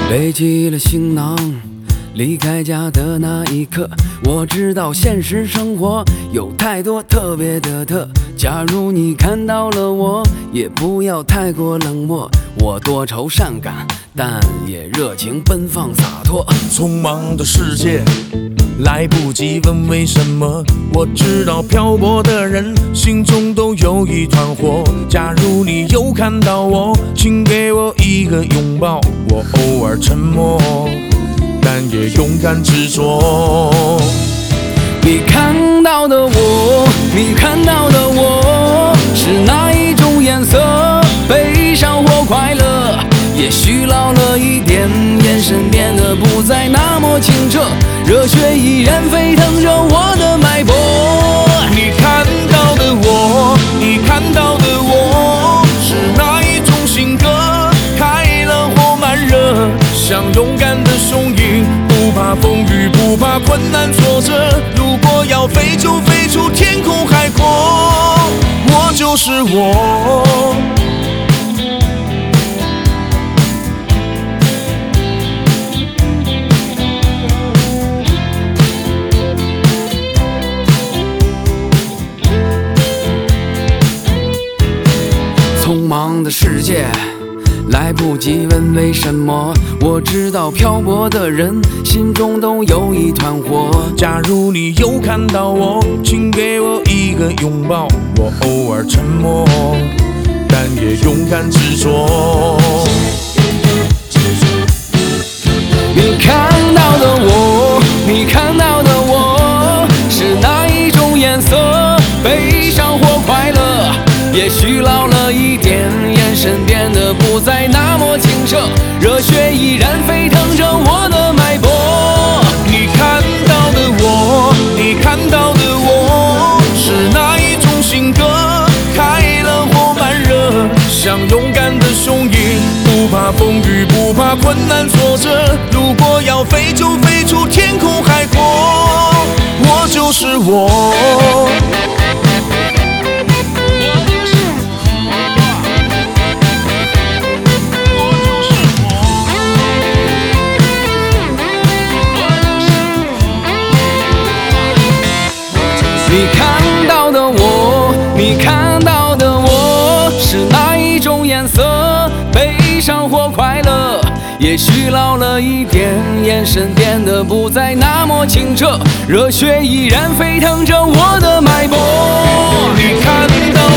背起了行囊，离开家的那一刻，我知道现实生活有太多特别的特。假如你看到了我，也不要太过冷漠。我多愁善感，但也热情奔放洒脱。 匆忙的世界，来不及问为什么。我知道漂泊的人心中都有一团火。假如你又看到我，请给我一个拥抱。我偶尔沉默，但也勇敢执着。 你看到的我，你看到的我，是哪一种颜色？悲伤或快乐？也许老了一点，眼神变得不再那么清澈，热血依然沸腾着我的脉搏。 你看到的我，你看到的我，是哪一种性格？快乐或慢热？像勇敢的雄鹰，不怕风雨，不怕困难挫折。如果要飞就飞出天空海阔，我就是我。 匆忙的世界，来不及问为什么。我知道漂泊的人心中都有一团火。 假如你又看到我，请给我一个拥抱。我偶尔沉默，但也勇敢执着。 你看到的我，你看到的我，是哪一种颜色？悲伤或快乐？也许老了一点，眼神变得不再那么清澈，热血依然沸腾着我的脉搏。 你看到的我，你看到的我，是哪一种性格？快乐或慢热？像勇敢的雄鹰，不怕风雨，不怕困难挫折。如果要飞就飞出天空海阔，我就是我。 你看到的我，你看到的我，是哪一种颜色？悲伤或快乐？也许老了一点，眼神变得不再那么清澈，热血依然沸腾着我的脉搏。 你看到